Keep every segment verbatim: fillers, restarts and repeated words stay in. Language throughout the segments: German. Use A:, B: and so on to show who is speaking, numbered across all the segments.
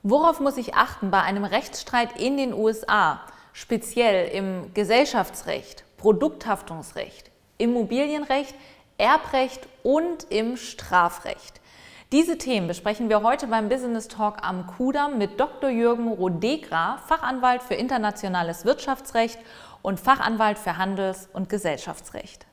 A: Worauf muss ich achten bei einem Rechtsstreit in den U S A, speziell im Gesellschaftsrecht, Produkthaftungsrecht, Immobilienrecht, Erbrecht und im Strafrecht? Diese Themen besprechen wir heute beim Business Talk am Kudamm mit Doktor Jürgen Rodegra, Fachanwalt für internationales Wirtschaftsrecht und Fachanwalt für Handels- und Gesellschaftsrecht.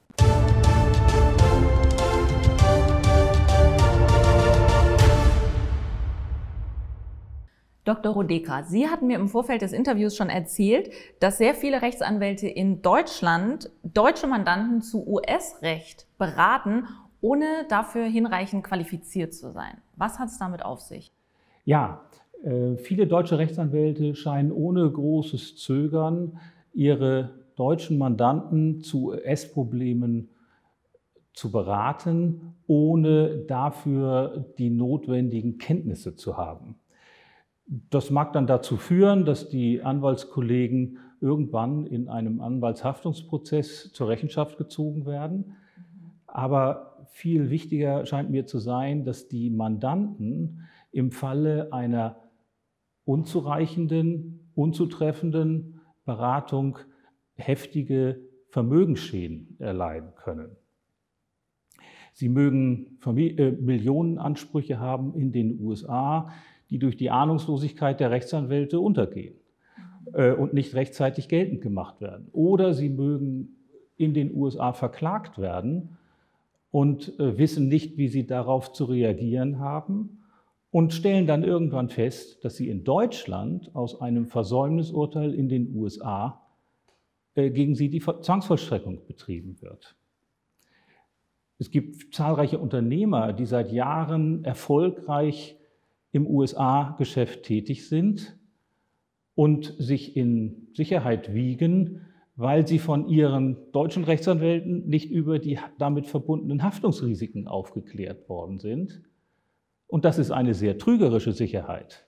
A: Doktor Rodegra, Sie hatten mir im Vorfeld des Interviews schon erzählt, dass sehr viele Rechtsanwälte in Deutschland deutsche Mandanten zu U S-Recht beraten, ohne dafür hinreichend qualifiziert zu sein. Was hat es damit auf sich?
B: Ja, äh, viele deutsche Rechtsanwälte scheinen ohne großes Zögern ihre deutschen Mandanten zu U S-Problemen zu beraten, ohne dafür die notwendigen Kenntnisse zu haben. Das mag dann dazu führen, dass die Anwaltskollegen irgendwann in einem Anwaltshaftungsprozess zur Rechenschaft gezogen werden. Aber viel wichtiger scheint mir zu sein, dass die Mandanten im Falle einer unzureichenden, unzutreffenden Beratung heftige Vermögensschäden erleiden können. Sie mögen Familie, äh, Millionenansprüche haben in den U S A, die durch die Ahnungslosigkeit der Rechtsanwälte untergehen äh, und nicht rechtzeitig geltend gemacht werden. Oder sie mögen in den U S A verklagt werden und äh, wissen nicht, wie sie darauf zu reagieren haben und stellen dann irgendwann fest, dass sie in Deutschland aus einem Versäumnisurteil in den U S A äh, gegen sie die Zwangsvollstreckung betrieben wird. Es gibt zahlreiche Unternehmer, die seit Jahren erfolgreich im U S A-Geschäft tätig sind und sich in Sicherheit wiegen, weil sie von ihren deutschen Rechtsanwälten nicht über die damit verbundenen Haftungsrisiken aufgeklärt worden sind. Und das ist eine sehr trügerische Sicherheit,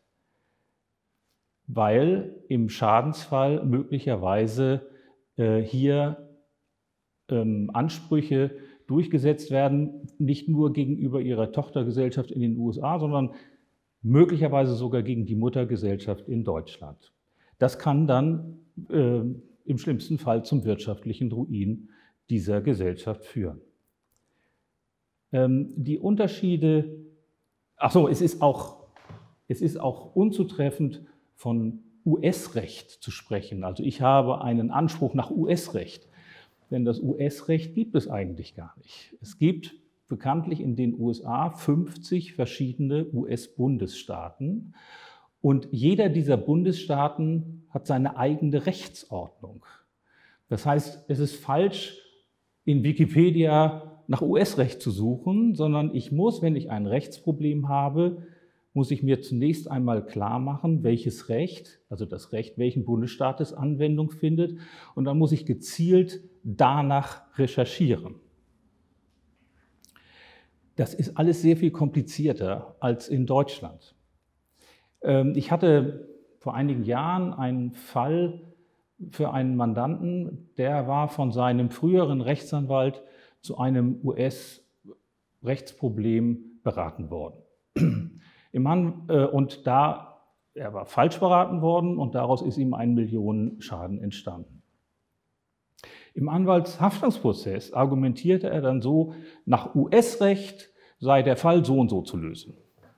B: weil im Schadensfall möglicherweise äh, hier ähm, Ansprüche durchgesetzt werden, nicht nur gegenüber ihrer Tochtergesellschaft in den U S A, sondern möglicherweise sogar gegen die Muttergesellschaft in Deutschland. Das kann dann äh, im schlimmsten Fall zum wirtschaftlichen Ruin dieser Gesellschaft führen. Ähm, die Unterschiede, ach so, es ist auch, es ist auch unzutreffend von U S-Recht zu sprechen. Also ich habe einen Anspruch nach U S-Recht, denn das U S-Recht gibt es eigentlich gar nicht. Es gibt bekanntlich in den U S A fünfzig verschiedene U S-Bundesstaaten und jeder dieser Bundesstaaten hat seine eigene Rechtsordnung. Das heißt, es ist falsch, in Wikipedia nach U S-Recht zu suchen, sondern ich muss, wenn ich ein Rechtsproblem habe, muss ich mir zunächst einmal klar machen, welches Recht, also das Recht welchen Bundesstaates Anwendung findet, und dann muss ich gezielt danach recherchieren. Das ist alles sehr viel komplizierter als in Deutschland. Ich hatte vor einigen Jahren einen Fall für einen Mandanten, der war von seinem früheren Rechtsanwalt zu einem U S-Rechtsproblem beraten worden. Und da, er war falsch beraten worden und daraus ist ihm ein Millionenschaden entstanden. Im Anwaltshaftungsprozess argumentierte er dann so, nach U S-Recht sei der Fall so und so zu lösen.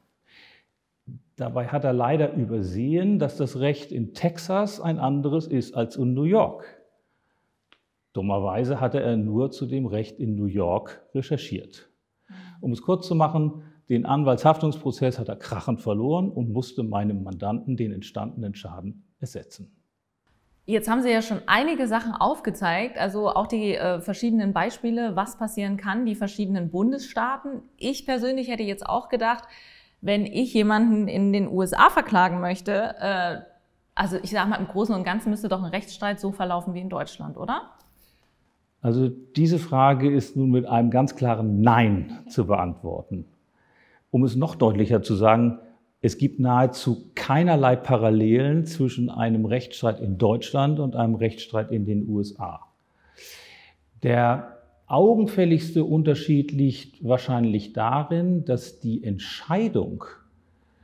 B: Dabei hat er leider übersehen, dass das Recht in Texas ein anderes ist als in New York. Dummerweise hatte er nur zu dem Recht in New York recherchiert. Um es kurz zu machen, den Anwaltshaftungsprozess hat er krachend verloren und musste meinem Mandanten den entstandenen Schaden ersetzen.
A: Jetzt haben Sie ja schon einige Sachen aufgezeigt, also auch die äh, verschiedenen Beispiele, was passieren kann, die verschiedenen Bundesstaaten. Ich persönlich hätte jetzt auch gedacht, wenn ich jemanden in den U S A verklagen möchte, äh, also ich sage mal, im Großen und Ganzen müsste doch ein Rechtsstreit so verlaufen wie in Deutschland, oder?
B: Also diese Frage ist nun mit einem ganz klaren Nein zu beantworten. Um es noch deutlicher zu sagen, es gibt nahezu keinerlei Parallelen zwischen einem Rechtsstreit in Deutschland und einem Rechtsstreit in den U S A. Der augenfälligste Unterschied liegt wahrscheinlich darin, dass die Entscheidung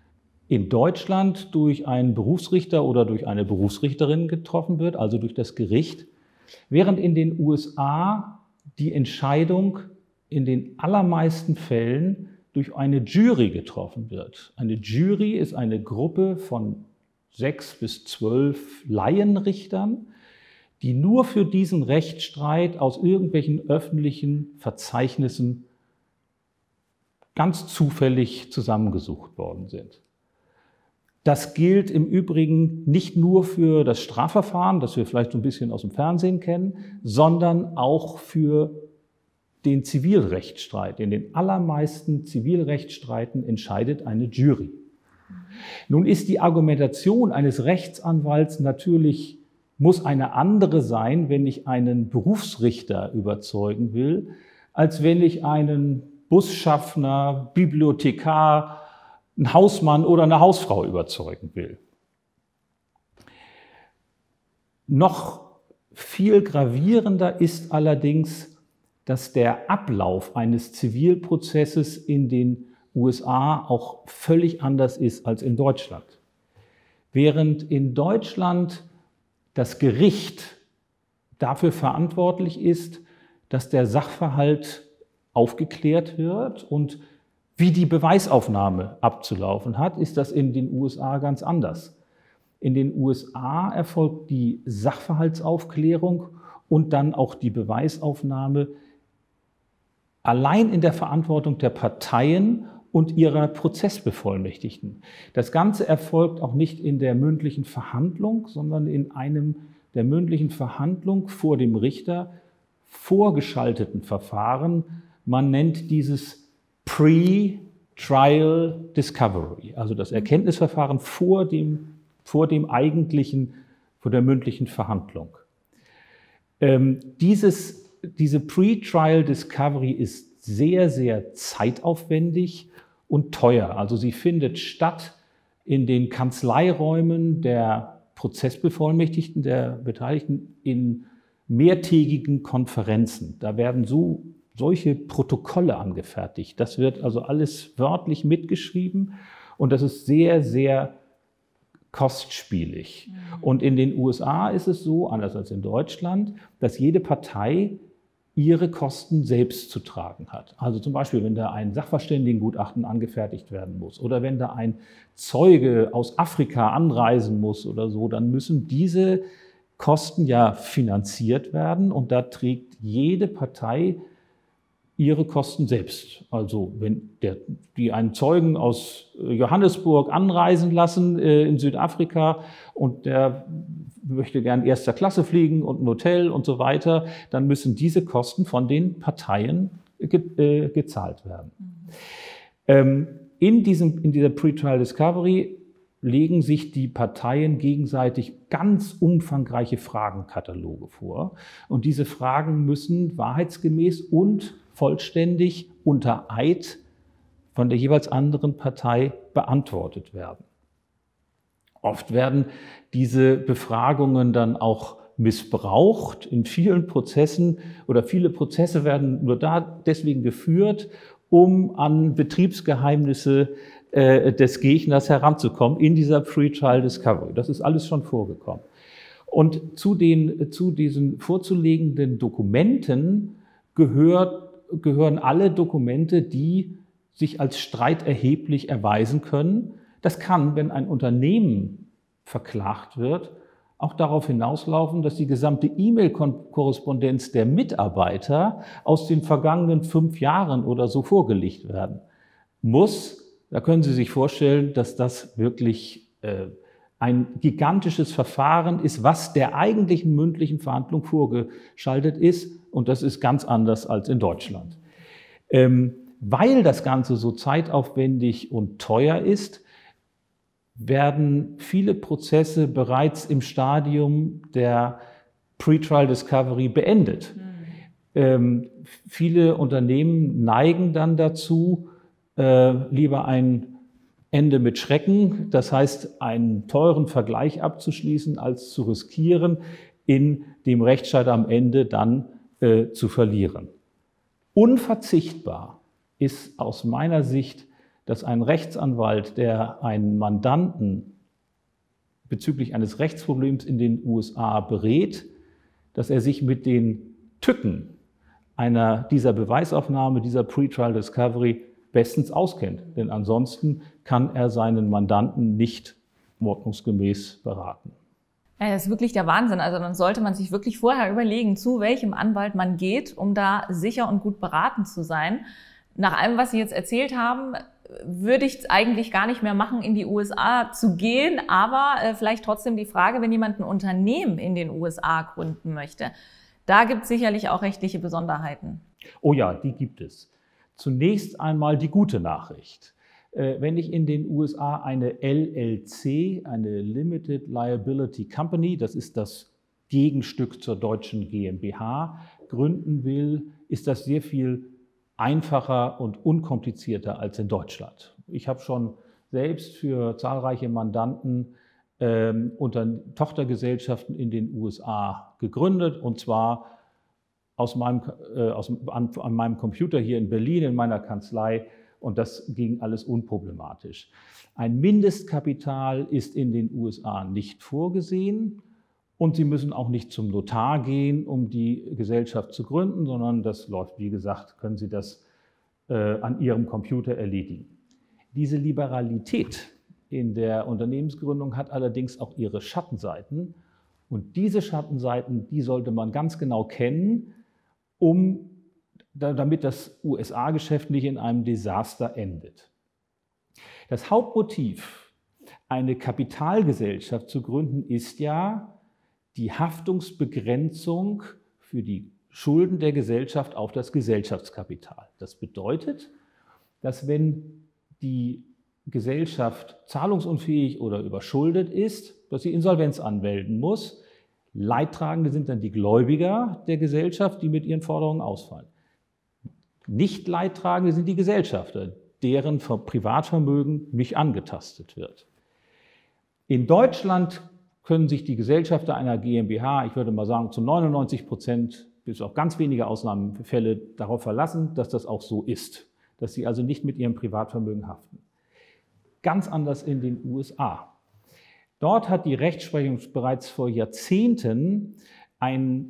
B: in Deutschland durch einen Berufsrichter oder durch eine Berufsrichterin getroffen wird, also durch das Gericht, während in den U S A die Entscheidung in den allermeisten Fällen durch eine Jury getroffen wird. Eine Jury ist eine Gruppe von sechs bis zwölf Laienrichtern, die nur für diesen Rechtsstreit aus irgendwelchen öffentlichen Verzeichnissen ganz zufällig zusammengesucht worden sind. Das gilt im Übrigen nicht nur für das Strafverfahren, das wir vielleicht so ein bisschen aus dem Fernsehen kennen, sondern auch für den Zivilrechtsstreit. In den allermeisten Zivilrechtsstreiten entscheidet eine Jury. Nun ist die Argumentation eines Rechtsanwalts natürlich, muss eine andere sein, wenn ich einen Berufsrichter überzeugen will, als wenn ich einen Busschaffner, Bibliothekar, einen Hausmann oder eine Hausfrau überzeugen will. Noch viel gravierender ist allerdings, dass der Ablauf eines Zivilprozesses in den U S A auch völlig anders ist als in Deutschland. Während in Deutschland das Gericht dafür verantwortlich ist, dass der Sachverhalt aufgeklärt wird und wie die Beweisaufnahme abzulaufen hat, ist das in den U S A ganz anders. In den U S A erfolgt die Sachverhaltsaufklärung und dann auch die Beweisaufnahme allein in der Verantwortung der Parteien und ihrer Prozessbevollmächtigten. Das Ganze erfolgt auch nicht in der mündlichen Verhandlung, sondern in einem der mündlichen Verhandlung vor dem Richter vorgeschalteten Verfahren. Man nennt dieses Pre-Trial Discovery, also das Erkenntnisverfahren vor dem, vor dem eigentlichen, vor der mündlichen Verhandlung. Ähm, dieses, diese Pre-Trial Discovery ist sehr, sehr zeitaufwendig und teuer. Also sie findet statt in den Kanzleiräumen der Prozessbevollmächtigten, der Beteiligten, in mehrtägigen Konferenzen. Da werden so solche Protokolle angefertigt. Das wird also alles wörtlich mitgeschrieben und das ist sehr, sehr kostspielig. Mhm. Und in den U S A ist es so, anders als in Deutschland, dass jede Partei ihre Kosten selbst zu tragen hat. Also zum Beispiel, wenn da ein Sachverständigengutachten angefertigt werden muss oder wenn da ein Zeuge aus Afrika anreisen muss oder so, dann müssen diese Kosten ja finanziert werden und da trägt jede Partei ihre Kosten selbst. Also wenn der, die einen Zeugen aus Johannesburg anreisen lassen äh, in Südafrika und der möchte gern erster Klasse fliegen und ein Hotel und so weiter, dann müssen diese Kosten von den Parteien ge, äh, gezahlt werden. Mhm. Ähm, in, diesem, in dieser Pre-Trial Discovery legen sich die Parteien gegenseitig ganz umfangreiche Fragenkataloge vor. Und diese Fragen müssen wahrheitsgemäß und vollständig unter Eid von der jeweils anderen Partei beantwortet werden. Oft werden diese Befragungen dann auch missbraucht in vielen Prozessen oder viele Prozesse werden nur da deswegen geführt, um an Betriebsgeheimnisse äh, des Gegners heranzukommen in dieser Pre-Trial Discovery. Das ist alles schon vorgekommen. Und zu, den, zu diesen vorzulegenden Dokumenten gehört gehören alle Dokumente, die sich als streiterheblich erweisen können. Das kann, wenn ein Unternehmen verklagt wird, auch darauf hinauslaufen, dass die gesamte E-Mail-Korrespondenz der Mitarbeiter aus den vergangenen fünf Jahren oder so vorgelegt werden muss. Da können Sie sich vorstellen, dass das wirklich äh, ein gigantisches Verfahren ist, was der eigentlichen mündlichen Verhandlung vorgeschaltet ist. Und das ist ganz anders als in Deutschland. Ähm, weil das Ganze so zeitaufwendig und teuer ist, werden viele Prozesse bereits im Stadium der Pre-Trial Discovery beendet. Mhm. Ähm, viele Unternehmen neigen dann dazu, äh, lieber ein Ende mit Schrecken, das heißt, einen teuren Vergleich abzuschließen, als zu riskieren, in dem Rechtsstreit am Ende dann äh, zu verlieren. Unverzichtbar ist aus meiner Sicht dass ein Rechtsanwalt, der einen Mandanten bezüglich eines Rechtsproblems in den U S A berät, dass er sich mit den Tücken einer dieser Beweisaufnahme, dieser Pretrial Discovery bestens auskennt. Denn ansonsten kann er seinen Mandanten nicht ordnungsgemäß beraten.
A: Ja, das ist wirklich der Wahnsinn. Also dann sollte man sich wirklich vorher überlegen, zu welchem Anwalt man geht, um da sicher und gut beraten zu sein. Nach allem, was Sie jetzt erzählt haben, würde ich es eigentlich gar nicht mehr machen, in die U S A zu gehen. Aber äh, vielleicht trotzdem die Frage, wenn jemand ein Unternehmen in den U S A gründen möchte. Da gibt es sicherlich auch rechtliche Besonderheiten.
B: Oh ja, die gibt es. Zunächst einmal die gute Nachricht. Wenn ich in den U S A eine L L C, eine Limited Liability Company, das ist das Gegenstück zur deutschen GmbH, gründen will, ist das sehr viel einfacher und unkomplizierter als in Deutschland. Ich habe schon selbst für zahlreiche Mandanten ähm, unter Tochtergesellschaften in den U S A gegründet, und zwar aus meinem, äh, aus, an, an meinem Computer hier in Berlin in meiner Kanzlei, und das ging alles unproblematisch. Ein Mindestkapital ist in den U S A nicht vorgesehen, und Sie müssen auch nicht zum Notar gehen, um die Gesellschaft zu gründen, sondern das läuft, wie gesagt, können Sie das äh, an Ihrem Computer erledigen. Diese Liberalität in der Unternehmensgründung hat allerdings auch ihre Schattenseiten, und diese Schattenseiten, die sollte man ganz genau kennen, um, damit das U S A-Geschäft nicht in einem Desaster endet. Das Hauptmotiv, eine Kapitalgesellschaft zu gründen, ist ja die Haftungsbegrenzung für die Schulden der Gesellschaft auf das Gesellschaftskapital. Das bedeutet, dass wenn die Gesellschaft zahlungsunfähig oder überschuldet ist, dass sie Insolvenz anmelden muss. Leidtragende sind dann die Gläubiger der Gesellschaft, die mit ihren Forderungen ausfallen. Nicht Leidtragende sind die Gesellschafter, deren Privatvermögen nicht angetastet wird. In Deutschland können sich die Gesellschafter einer GmbH, ich würde mal sagen, zu neunundneunzig Prozent, bis auf ganz wenige Ausnahmefälle, darauf verlassen, dass das auch so ist, dass sie also nicht mit ihrem Privatvermögen haften. Ganz anders in den U S A. Dort hat die Rechtsprechung bereits vor Jahrzehnten ein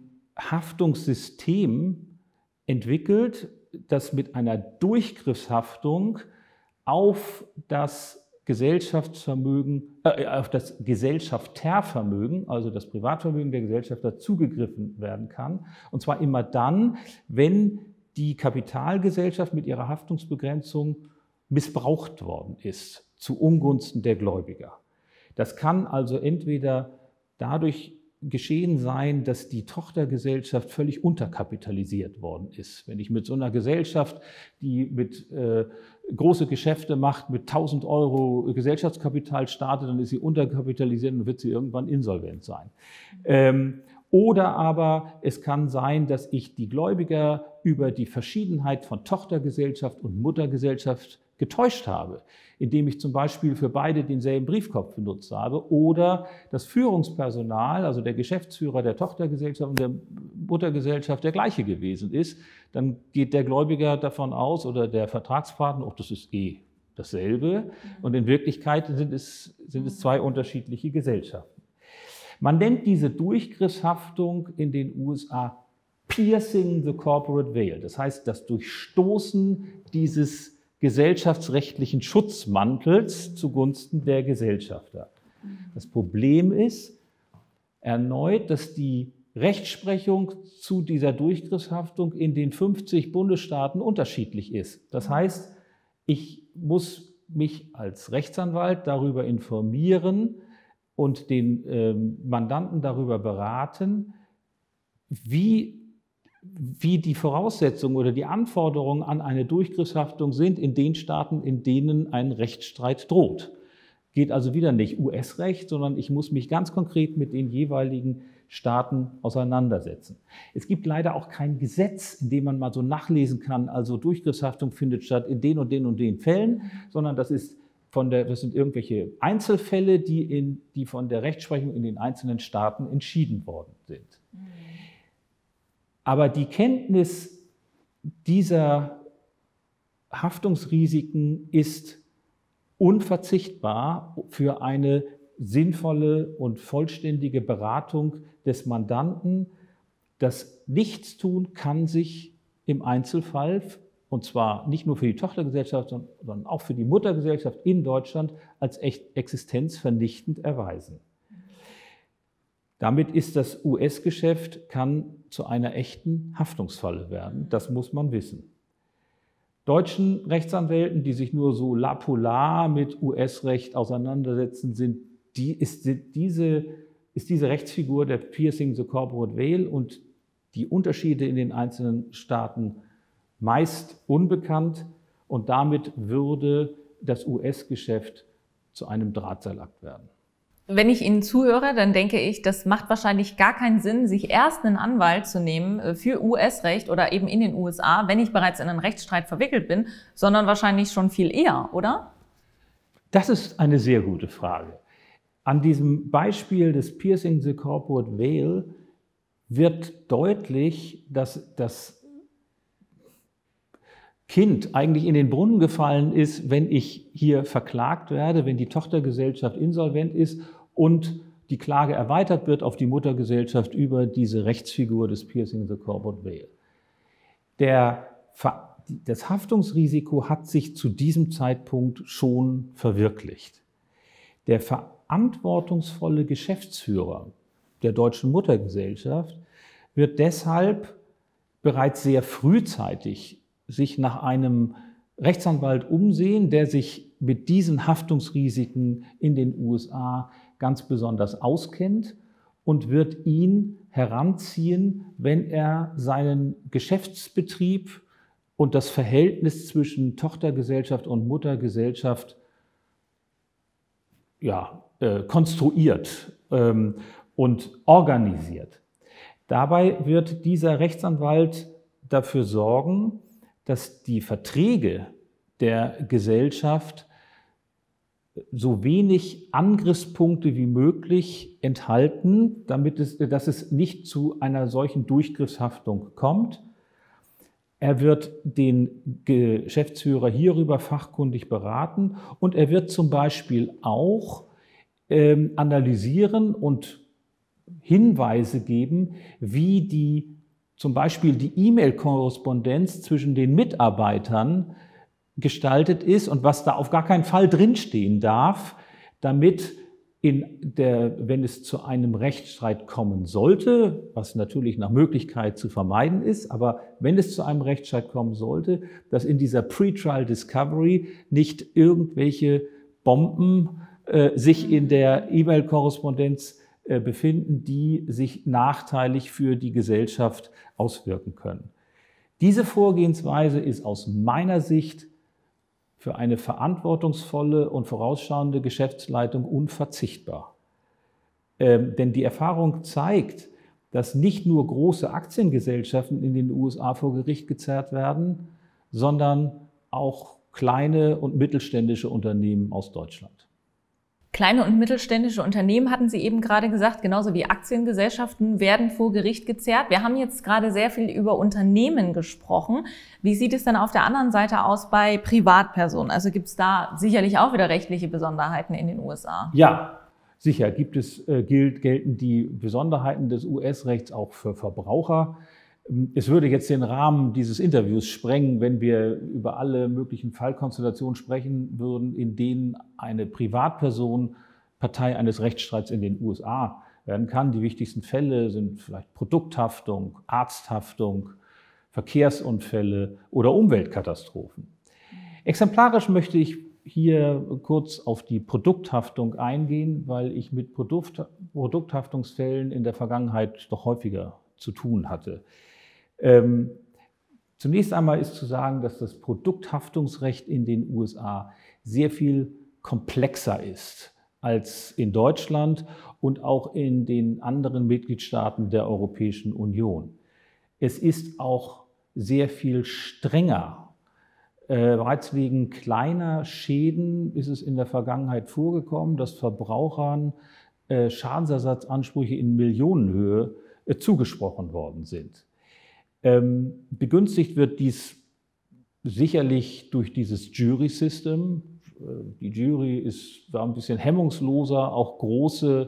B: Haftungssystem entwickelt, das mit einer Durchgriffshaftung auf das Gesellschaftsvermögen, äh, auf das Gesellschaftervermögen, also das Privatvermögen der Gesellschafter, zugegriffen werden kann. Und zwar immer dann, wenn die Kapitalgesellschaft mit ihrer Haftungsbegrenzung missbraucht worden ist zu Ungunsten der Gläubiger. Das kann also entweder dadurch geschehen sein, dass die Tochtergesellschaft völlig unterkapitalisiert worden ist. Wenn ich mit so einer Gesellschaft, die mit äh, große Geschäfte macht, mit tausend Euro Gesellschaftskapital starte, dann ist sie unterkapitalisiert und wird sie irgendwann insolvent sein. Ähm, Oder aber es kann sein, dass ich die Gläubiger über die Verschiedenheit von Tochtergesellschaft und Muttergesellschaft getäuscht habe, indem ich zum Beispiel für beide denselben Briefkopf benutzt habe, oder das Führungspersonal, also der Geschäftsführer der Tochtergesellschaft und der Muttergesellschaft der gleiche gewesen ist. Dann geht der Gläubiger davon aus, oder der Vertragspartner, oh, das ist eh dasselbe, und in Wirklichkeit sind es, sind es zwei unterschiedliche Gesellschaften. Man nennt diese Durchgriffshaftung in den U S A Piercing the Corporate Veil. Das heißt, das Durchstoßen dieses gesellschaftsrechtlichen Schutzmantels zugunsten der Gesellschafter. Das Problem ist erneut, dass die Rechtsprechung zu dieser Durchgriffshaftung in den fünfzig Bundesstaaten unterschiedlich ist. Das heißt, ich muss mich als Rechtsanwalt darüber informieren und den ähm, Mandanten darüber beraten, wie, wie die Voraussetzungen oder die Anforderungen an eine Durchgriffshaftung sind in den Staaten, in denen ein Rechtsstreit droht. Geht also wieder nicht U S-Recht, sondern ich muss mich ganz konkret mit den jeweiligen Staaten auseinandersetzen. Es gibt leider auch kein Gesetz, in dem man mal so nachlesen kann, also Durchgriffshaftung findet statt in den und den und den Fällen, sondern das ist Von der, das sind irgendwelche Einzelfälle, die, in, die von der Rechtsprechung in den einzelnen Staaten entschieden worden sind. Mhm. Aber die Kenntnis dieser Haftungsrisiken ist unverzichtbar für eine sinnvolle und vollständige Beratung des Mandanten. Das Nichtstun kann sich im Einzelfall, und zwar nicht nur für die Tochtergesellschaft, sondern auch für die Muttergesellschaft in Deutschland, als echt existenzvernichtend erweisen. Damit ist das U S-Geschäft, kann zu einer echten Haftungsfalle werden. Das muss man wissen. Deutschen Rechtsanwälten, die sich nur so lapolar mit U S-Recht auseinandersetzen, sind, die, ist, sind diese, ist diese Rechtsfigur der Piercing the Corporate Veil und die Unterschiede in den einzelnen Staaten meist unbekannt, und damit würde das U S-Geschäft zu einem Drahtseilakt werden.
A: Wenn ich Ihnen zuhöre, dann denke ich, das macht wahrscheinlich gar keinen Sinn, sich erst einen Anwalt zu nehmen für U S-Recht oder eben in den U S A, wenn ich bereits in einen Rechtsstreit verwickelt bin, sondern wahrscheinlich schon viel eher, oder?
B: Das ist eine sehr gute Frage. An diesem Beispiel des Piercing the Corporate Veil wird deutlich, dass das Kind eigentlich in den Brunnen gefallen ist, wenn ich hier verklagt werde, wenn die Tochtergesellschaft insolvent ist und die Klage erweitert wird auf die Muttergesellschaft über diese Rechtsfigur des Piercing the Corporate Veil. Der, das Haftungsrisiko hat sich zu diesem Zeitpunkt schon verwirklicht. Der verantwortungsvolle Geschäftsführer der deutschen Muttergesellschaft wird deshalb bereits sehr frühzeitig sich nach einem Rechtsanwalt umsehen, der sich mit diesen Haftungsrisiken in den U S A ganz besonders auskennt, und wird ihn heranziehen, wenn er seinen Geschäftsbetrieb und das Verhältnis zwischen Tochtergesellschaft und Muttergesellschaft ja, äh, konstruiert ähm, und organisiert. Dabei wird dieser Rechtsanwalt dafür sorgen, dass die Verträge der Gesellschaft so wenig Angriffspunkte wie möglich enthalten, damit es, dass es nicht zu einer solchen Durchgriffshaftung kommt. Er wird den Geschäftsführer hierüber fachkundig beraten, und er wird zum Beispiel auch ähm, analysieren und Hinweise geben, wie die zum Beispiel die E-Mail-Korrespondenz zwischen den Mitarbeitern gestaltet ist und was da auf gar keinen Fall drinstehen darf, damit, in der, wenn es zu einem Rechtsstreit kommen sollte, was natürlich nach Möglichkeit zu vermeiden ist, aber wenn es zu einem Rechtsstreit kommen sollte, dass in dieser Pre-Trial Discovery nicht irgendwelche Bomben äh, sich in der E-Mail-Korrespondenz befinden, die sich nachteilig für die Gesellschaft auswirken können. Diese Vorgehensweise ist aus meiner Sicht für eine verantwortungsvolle und vorausschauende Geschäftsleitung unverzichtbar. Ähm, denn die Erfahrung zeigt, dass nicht nur große Aktiengesellschaften in den U S A vor Gericht gezerrt werden, sondern auch kleine und mittelständische Unternehmen aus Deutschland.
A: Kleine und mittelständische Unternehmen, hatten Sie eben gerade gesagt, genauso wie Aktiengesellschaften werden vor Gericht gezerrt. Wir haben jetzt gerade sehr viel über Unternehmen gesprochen. Wie sieht es dann auf der anderen Seite aus bei Privatpersonen? Also gibt es da sicherlich auch wieder rechtliche Besonderheiten in den U S A?
B: Ja, sicher gibt es, äh, gilt, gelten die Besonderheiten des U S-Rechts auch für Verbraucher. Es würde jetzt den Rahmen dieses Interviews sprengen, wenn wir über alle möglichen Fallkonstellationen sprechen würden, in denen eine Privatperson Partei eines Rechtsstreits in den U S A werden kann. Die wichtigsten Fälle sind vielleicht Produkthaftung, Arzthaftung, Verkehrsunfälle oder Umweltkatastrophen. Exemplarisch möchte ich hier kurz auf die Produkthaftung eingehen, weil ich mit Produkt, Produkthaftungsfällen in der Vergangenheit doch häufiger zu tun hatte. Ähm, zunächst einmal ist zu sagen, dass das Produkthaftungsrecht in den U S A sehr viel komplexer ist als in Deutschland und auch in den anderen Mitgliedstaaten der Europäischen Union. Es ist auch sehr viel strenger. Äh, bereits wegen kleiner Schäden ist es in der Vergangenheit vorgekommen, dass Verbrauchern äh, Schadensersatzansprüche in Millionenhöhe äh, zugesprochen worden sind. Ähm, begünstigt wird dies sicherlich durch dieses Jury System, die Jury ist, war ein bisschen hemmungsloser, auch große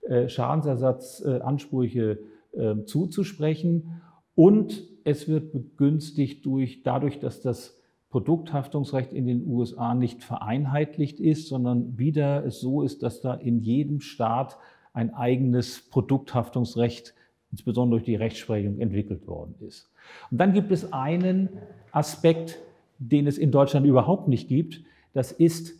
B: Schadensersatzansprüche zuzusprechen. Und es wird begünstigt durch, dadurch, dass das Produkthaftungsrecht in den U S A nicht vereinheitlicht ist, sondern wieder es so ist, dass da in jedem Staat ein eigenes Produkthaftungsrecht, insbesondere durch die Rechtsprechung, entwickelt worden ist. Und dann gibt es einen Aspekt, den es in Deutschland überhaupt nicht gibt. Das ist,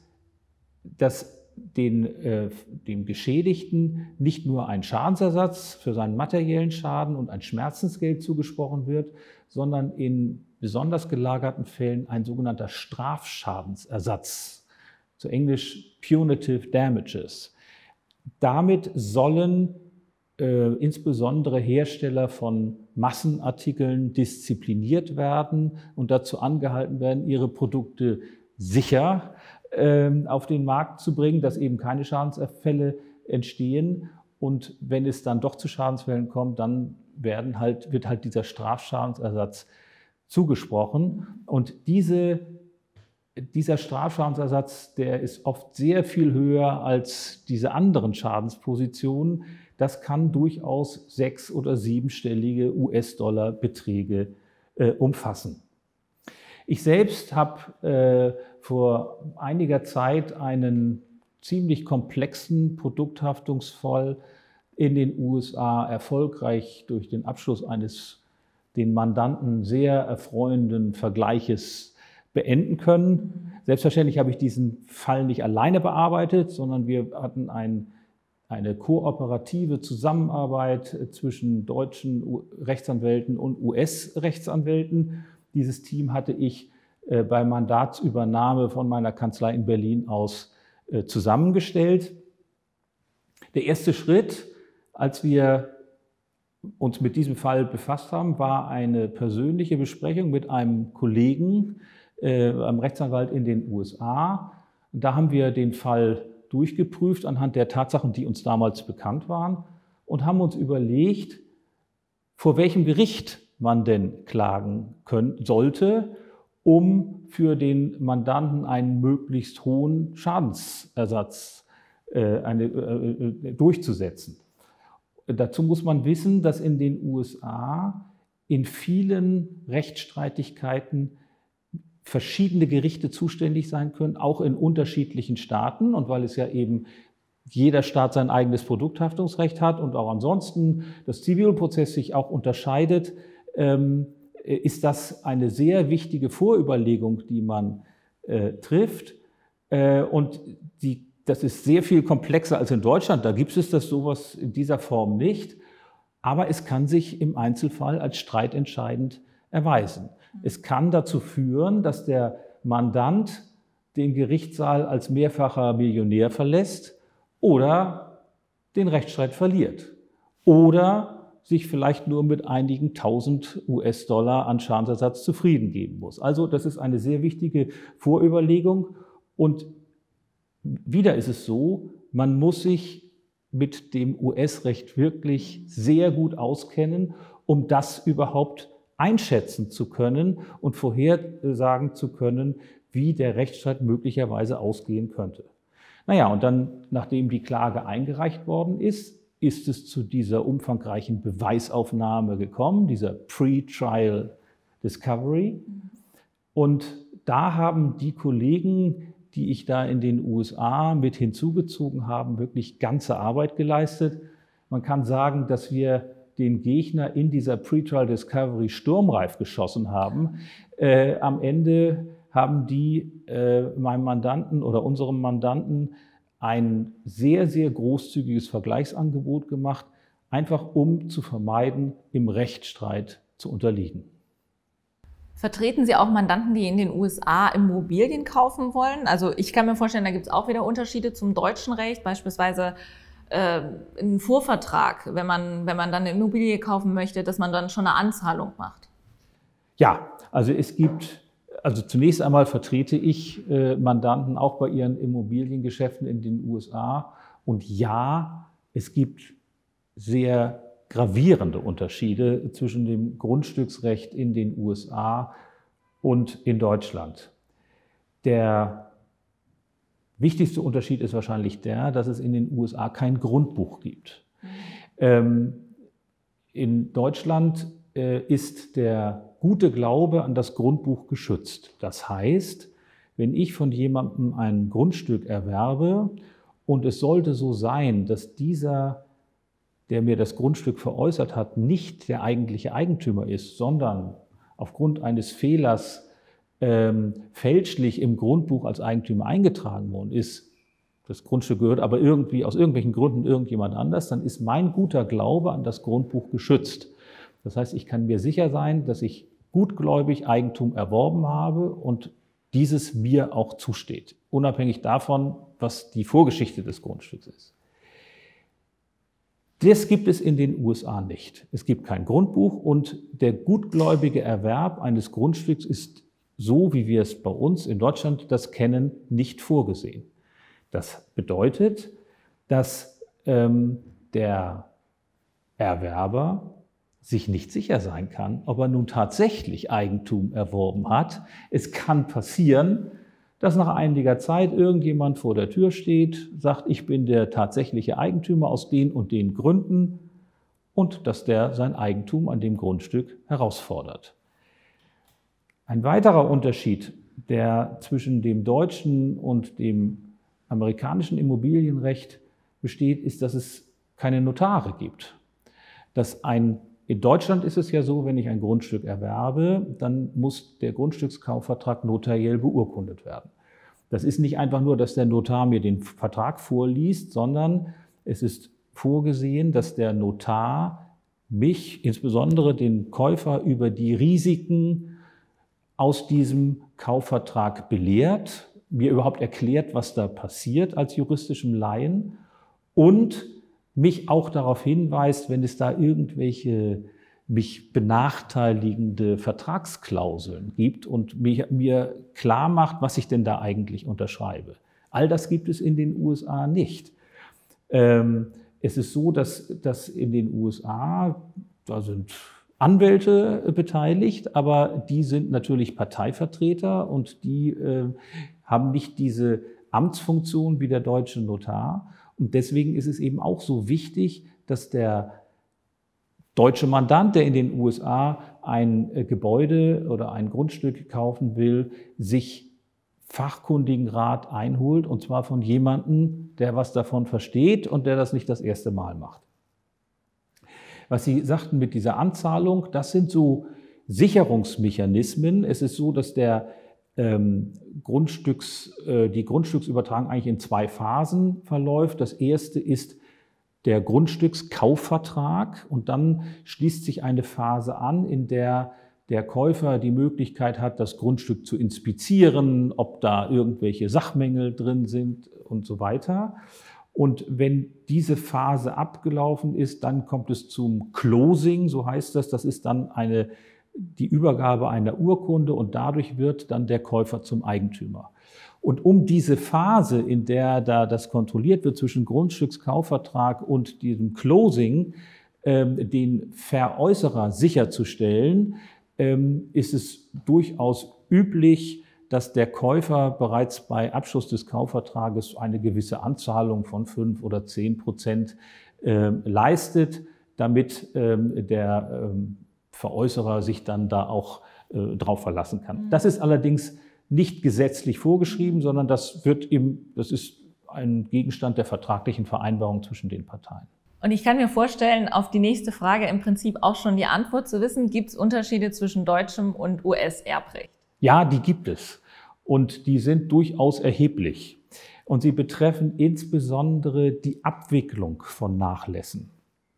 B: dass den, äh, dem Geschädigten nicht nur ein Schadensersatz für seinen materiellen Schaden und ein Schmerzensgeld zugesprochen wird, sondern in besonders gelagerten Fällen ein sogenannter Strafschadensersatz, zu Englisch Punitive Damages. Damit sollen äh, insbesondere Hersteller von Massenartikeln diszipliniert werden und dazu angehalten werden, ihre Produkte sicher äh, auf den Markt zu bringen, dass eben keine Schadensfälle entstehen. Und wenn es dann doch zu Schadensfällen kommt, dann werden halt, wird halt dieser Strafschadensersatz zugesprochen. Und diese, dieser Strafschadensersatz, der ist oft sehr viel höher als diese anderen Schadenspositionen. Das kann durchaus sechs- oder siebenstellige U S-Dollar-Beträge äh, umfassen. Ich selbst habe äh, vor einiger Zeit einen ziemlich komplexen Produkthaftungsfall in den U S A erfolgreich durch den Abschluss eines den Mandanten sehr erfreuenden Vergleiches beenden können. Selbstverständlich habe ich diesen Fall nicht alleine bearbeitet, sondern wir hatten ein, eine kooperative Zusammenarbeit zwischen deutschen Rechtsanwälten und U S-Rechtsanwälten. Dieses Team hatte ich äh, bei Mandatsübernahme von meiner Kanzlei in Berlin aus äh, zusammengestellt. Der erste Schritt, als wir uns mit diesem Fall befasst haben, war eine persönliche Besprechung mit einem Kollegen, äh, einem Rechtsanwalt in den U S A. Und da haben wir den Fall durchgeprüft anhand der Tatsachen, die uns damals bekannt waren, und haben uns überlegt, vor welchem Gericht man denn klagen können, sollte, um für den Mandanten einen möglichst hohen Schadensersatz äh, eine, äh, durchzusetzen. Dazu muss man wissen, dass in den U S A in vielen Rechtsstreitigkeiten verschiedene Gerichte zuständig sein können, auch in unterschiedlichen Staaten. Und weil es ja eben jeder Staat sein eigenes Produkthaftungsrecht hat und auch ansonsten das Zivilprozess sich auch unterscheidet, ähm, ist das eine sehr wichtige Vorüberlegung, die man äh, trifft. Äh, und die Das ist sehr viel komplexer als in Deutschland. Da gibt es das sowas in dieser Form nicht. Aber es kann sich im Einzelfall als streitentscheidend erweisen. Es kann dazu führen, dass der Mandant den Gerichtssaal als mehrfacher Millionär verlässt oder den Rechtsstreit verliert oder sich vielleicht nur mit einigen tausend U S-Dollar an Schadensersatz zufrieden geben muss. Also das ist eine sehr wichtige Vorüberlegung. Und wieder ist es so, man muss sich mit dem U S-Recht wirklich sehr gut auskennen, um das überhaupt einschätzen zu können und vorhersagen zu können, wie der Rechtsstreit möglicherweise ausgehen könnte. Naja, und dann, nachdem die Klage eingereicht worden ist, ist es zu dieser umfangreichen Beweisaufnahme gekommen, dieser Pre-Trial Discovery. Und da haben die Kollegen, die ich da in den U S A mit hinzugezogen habe, wirklich ganze Arbeit geleistet. Man kann sagen, dass wir den Gegner in dieser Pre-Trial Discovery sturmreif geschossen haben. Äh, am Ende haben die äh, meinem Mandanten oder unserem Mandanten ein sehr, sehr großzügiges Vergleichsangebot gemacht, einfach um zu vermeiden, im Rechtsstreit zu unterliegen.
A: Vertreten Sie auch Mandanten, die in den U S A Immobilien kaufen wollen? Also ich kann mir vorstellen, da gibt es auch wieder Unterschiede zum deutschen Recht, beispielsweise äh, einen Vorvertrag, wenn man, wenn man dann eine Immobilie kaufen möchte, dass man dann schon eine Anzahlung macht.
B: Ja, also es gibt, also zunächst einmal vertrete ich äh, Mandanten auch bei ihren Immobiliengeschäften in den U S A. Und ja, es gibt sehr gravierende Unterschiede zwischen dem Grundstücksrecht in den U S A und in Deutschland. Der wichtigste Unterschied ist wahrscheinlich der, dass es in den U S A kein Grundbuch gibt. Mhm. Ähm, in Deutschland äh, ist der gute Glaube an das Grundbuch geschützt. Das heißt, wenn ich von jemandem ein Grundstück erwerbe und es sollte so sein, dass dieser, der mir das Grundstück veräußert hat, nicht der eigentliche Eigentümer ist, sondern aufgrund eines Fehlers ähm, fälschlich im Grundbuch als Eigentümer eingetragen worden ist, das Grundstück gehört aber irgendwie aus irgendwelchen Gründen irgendjemand anders, dann ist mein guter Glaube an das Grundbuch geschützt. Das heißt, ich kann mir sicher sein, dass ich gutgläubig Eigentum erworben habe und dieses mir auch zusteht, unabhängig davon, was die Vorgeschichte des Grundstücks ist. Das gibt es in den U S A nicht. Es gibt kein Grundbuch und der gutgläubige Erwerb eines Grundstücks ist so, wie wir es bei uns in Deutschland das kennen, nicht vorgesehen. Das bedeutet, dass ähm, der Erwerber sich nicht sicher sein kann, ob er nun tatsächlich Eigentum erworben hat. Es kann passieren, dass nach einiger Zeit irgendjemand vor der Tür steht, sagt, ich bin der tatsächliche Eigentümer aus den und den Gründen und dass der sein Eigentum an dem Grundstück herausfordert. Ein weiterer Unterschied, der zwischen dem deutschen und dem amerikanischen Immobilienrecht besteht, ist, dass es keine Notare gibt. Dass ein In Deutschland ist es ja so, wenn ich ein Grundstück erwerbe, dann muss der Grundstückskaufvertrag notariell beurkundet werden. Das ist nicht einfach nur, dass der Notar mir den Vertrag vorliest, sondern es ist vorgesehen, dass der Notar mich, insbesondere den Käufer, über die Risiken aus diesem Kaufvertrag belehrt, mir überhaupt erklärt, was da passiert als juristischem Laien und mich auch darauf hinweist, wenn es da irgendwelche mich benachteiligende Vertragsklauseln gibt und mich, mir klar macht, was ich denn da eigentlich unterschreibe. All das gibt es in den U S A nicht. Ähm, es ist so, dass, dass in den U S A, da sind Anwälte beteiligt, aber die sind natürlich Parteivertreter und die äh, haben nicht diese Amtsfunktion wie der deutsche Notar. Und deswegen ist es eben auch so wichtig, dass der deutsche Mandant, der in den U S A ein Gebäude oder ein Grundstück kaufen will, sich fachkundigen Rat einholt, und zwar von jemandem, der was davon versteht und der das nicht das erste Mal macht. Was Sie sagten mit dieser Anzahlung, das sind so Sicherungsmechanismen. Es ist so, dass der ähm, Grundstücks, äh, die Grundstücksübertragung eigentlich in zwei Phasen verläuft. Das erste ist der Grundstückskaufvertrag und dann schließt sich eine Phase an, in der der Käufer die Möglichkeit hat, das Grundstück zu inspizieren, ob da irgendwelche Sachmängel drin sind und so weiter. Und wenn diese Phase abgelaufen ist, dann kommt es zum Closing, so heißt das. Das ist dann eine, die Übergabe einer Urkunde und dadurch wird dann der Käufer zum Eigentümer. Und um diese Phase, in der da das kontrolliert wird zwischen Grundstückskaufvertrag und diesem Closing, ähm, den Veräußerer sicherzustellen, ähm, ist es durchaus üblich, dass der Käufer bereits bei Abschluss des Kaufvertrages eine gewisse Anzahlung von fünf oder zehn Prozent äh, leistet, damit ähm, der ähm, Veräußerer sich dann da auch äh, drauf verlassen kann. Das ist allerdings nicht gesetzlich vorgeschrieben, sondern das wird im, das ist ein Gegenstand der vertraglichen Vereinbarung zwischen den Parteien.
A: Und ich kann mir vorstellen, auf die nächste Frage im Prinzip auch schon die Antwort zu wissen. Gibt es Unterschiede zwischen deutschem und U S-Erbrecht?
B: Ja, die gibt es. Und die sind durchaus erheblich. Und sie betreffen insbesondere die Abwicklung von Nachlässen.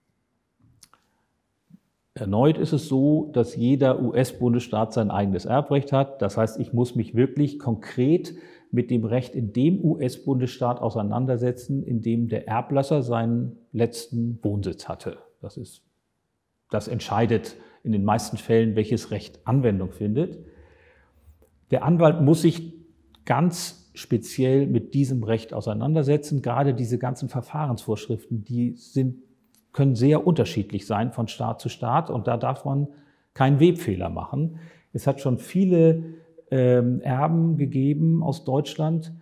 B: Erneut ist es so, dass jeder U S-Bundesstaat sein eigenes Erbrecht hat. Das heißt, ich muss mich wirklich konkret mit dem Recht in dem U S-Bundesstaat auseinandersetzen, in dem der Erblasser seinen letzten Wohnsitz hatte. Das ist, das entscheidet in den meisten Fällen, welches Recht Anwendung findet. Der Anwalt muss sich ganz speziell mit diesem Recht auseinandersetzen. Gerade diese ganzen Verfahrensvorschriften, die sind, können sehr unterschiedlich sein von Staat zu Staat und da darf man keinen Webfehler machen. Es hat schon viele ähm, Erben gegeben aus Deutschland,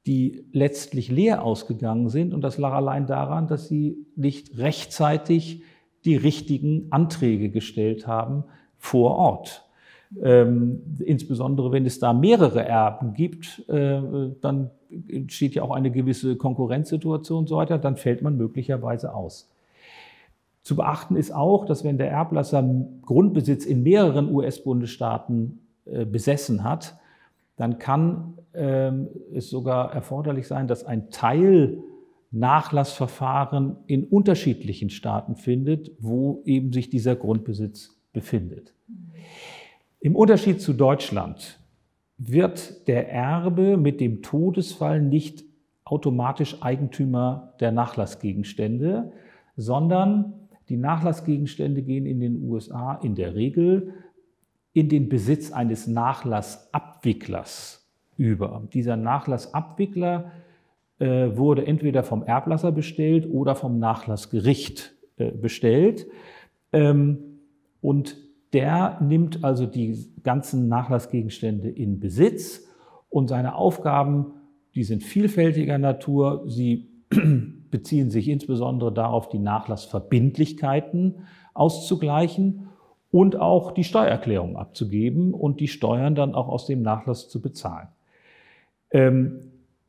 B: die letztlich leer ausgegangen sind. Und das lag allein daran, dass sie nicht rechtzeitig die richtigen Anträge gestellt haben vor Ort. Ähm, insbesondere wenn es da mehrere Erben gibt, äh, dann entsteht ja auch eine gewisse Konkurrenzsituation und so weiter, dann fällt man möglicherweise aus. Zu beachten ist auch, dass wenn der Erblasser Grundbesitz in mehreren U S-Bundesstaaten äh, besessen hat, dann kann äh, es sogar erforderlich sein, dass ein Teil Nachlassverfahren in unterschiedlichen Staaten findet, wo eben sich dieser Grundbesitz befindet. Im Unterschied zu Deutschland wird der Erbe mit dem Todesfall nicht automatisch Eigentümer der Nachlassgegenstände, sondern die Nachlassgegenstände gehen in den U S A in der Regel in den Besitz eines Nachlassabwicklers über. Dieser Nachlassabwickler äh, wurde entweder vom Erblasser bestellt oder vom Nachlassgericht äh, bestellt. Ähm, und der nimmt also die ganzen Nachlassgegenstände in Besitz und seine Aufgaben, die sind vielfältiger Natur. Sie beziehen sich insbesondere darauf, die Nachlassverbindlichkeiten auszugleichen und auch die Steuererklärung abzugeben und die Steuern dann auch aus dem Nachlass zu bezahlen. Ähm,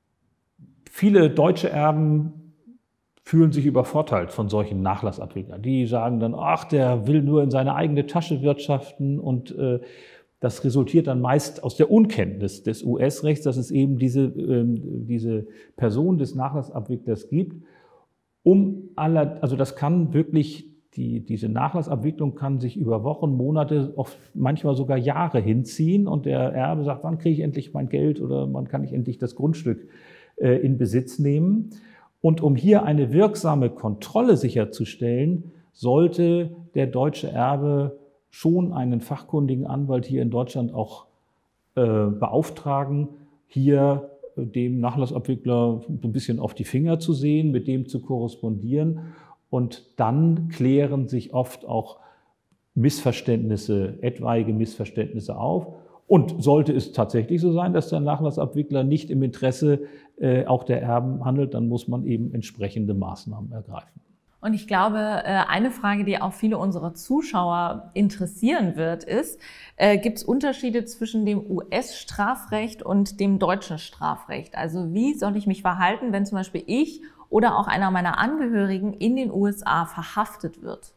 B: viele deutsche Erben fühlen sich übervorteilt von solchen Nachlassabwicklern. Die sagen dann, ach, der will nur in seine eigene Tasche wirtschaften und äh, das resultiert dann meist aus der Unkenntnis des U S-Rechts, dass es eben diese, ähm, diese Person des Nachlassabwicklers gibt. Um aller, also das kann wirklich, die, diese Nachlassabwicklung kann sich über Wochen, Monate, oft manchmal sogar Jahre hinziehen und der Erbe sagt, wann kriege ich endlich mein Geld oder wann kann ich endlich das Grundstück äh, in Besitz nehmen. Und um hier eine wirksame Kontrolle sicherzustellen, sollte der deutsche Erbe schon einen fachkundigen Anwalt hier in Deutschland auch äh, beauftragen, hier äh, dem Nachlassabwickler so ein bisschen auf die Finger zu sehen, mit dem zu korrespondieren. Und dann klären sich oft auch Missverständnisse, etwaige Missverständnisse auf. Und sollte es tatsächlich so sein, dass der Nachlassabwickler nicht im Interesse äh, auch der Erben handelt, dann muss man eben entsprechende Maßnahmen ergreifen.
A: Und ich glaube, eine Frage, die auch viele unserer Zuschauer interessieren wird, ist, äh, gibt es Unterschiede zwischen dem U S-Strafrecht und dem deutschen Strafrecht? Also wie soll ich mich verhalten, wenn zum Beispiel ich oder auch einer meiner Angehörigen in den U S A verhaftet wird?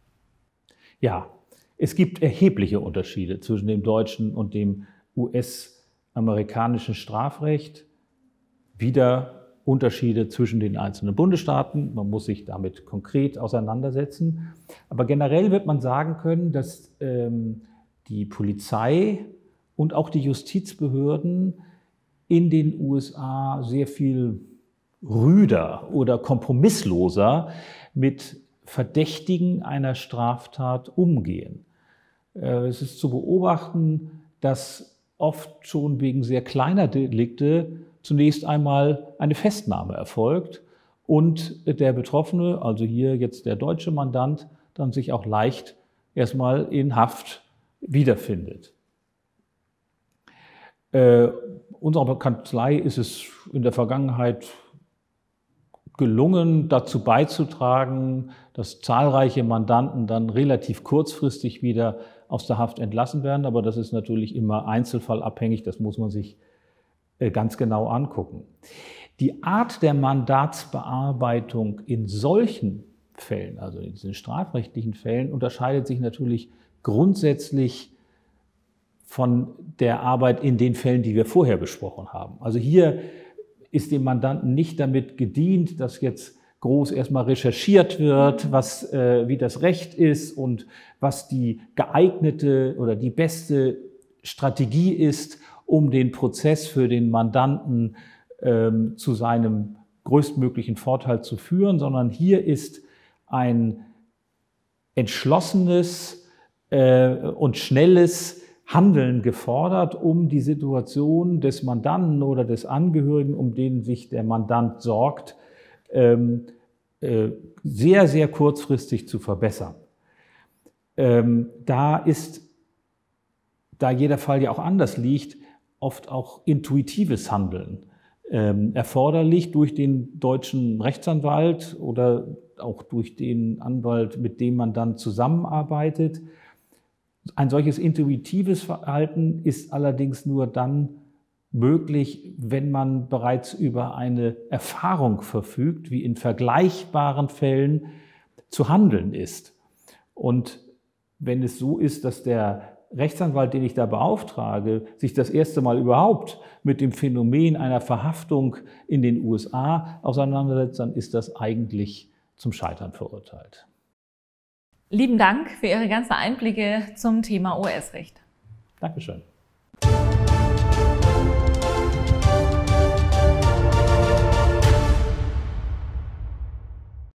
B: Ja, es gibt erhebliche Unterschiede zwischen dem deutschen und dem U S-amerikanischen Strafrecht. Wieder Unterschiede zwischen den einzelnen Bundesstaaten. Man muss sich damit konkret auseinandersetzen. Aber generell wird man sagen können, dass ähm, die Polizei und auch die Justizbehörden in den U S A sehr viel rüder oder kompromissloser mit Verdächtigen einer Straftat umgehen. Äh, es ist zu beobachten, dass oft schon wegen sehr kleiner Delikte zunächst einmal eine Festnahme erfolgt und der Betroffene, also hier jetzt der deutsche Mandant, dann sich auch leicht erstmal in Haft wiederfindet. Äh, unserer Kanzlei ist es in der Vergangenheit gelungen, dazu beizutragen, dass zahlreiche Mandanten dann relativ kurzfristig wieder aus der Haft entlassen werden. Aber das ist natürlich immer einzelfallabhängig, das muss man sich ganz genau angucken. Die Art der Mandatsbearbeitung in solchen Fällen, also in diesen strafrechtlichen Fällen, unterscheidet sich natürlich grundsätzlich von der Arbeit in den Fällen, die wir vorher besprochen haben. Also hier ist dem Mandanten nicht damit gedient, dass jetzt groß erstmal recherchiert wird, was, äh, wie das Recht ist und was die geeignete oder die beste Strategie ist, um den Prozess für den Mandanten ähm, zu seinem größtmöglichen Vorteil zu führen, sondern hier ist ein entschlossenes äh, und schnelles Handeln gefordert, um die Situation des Mandanten oder des Angehörigen, um den sich der Mandant sorgt, ähm, äh, sehr, sehr kurzfristig zu verbessern. Ähm, da ist, da jeder Fall ja auch anders liegt, oft auch intuitives Handeln ähm, erforderlich durch den deutschen Rechtsanwalt oder auch durch den Anwalt, mit dem man dann zusammenarbeitet. Ein solches intuitives Verhalten ist allerdings nur dann möglich, wenn man bereits über eine Erfahrung verfügt, wie in vergleichbaren Fällen zu handeln ist. Und wenn es so ist, dass der Rechtsanwalt, den ich da beauftrage, sich das erste Mal überhaupt mit dem Phänomen einer Verhaftung in den U S A auseinandersetzt, dann ist das eigentlich zum Scheitern verurteilt.
A: Lieben Dank für Ihre ganzen Einblicke zum Thema U S-Recht.
B: Dankeschön.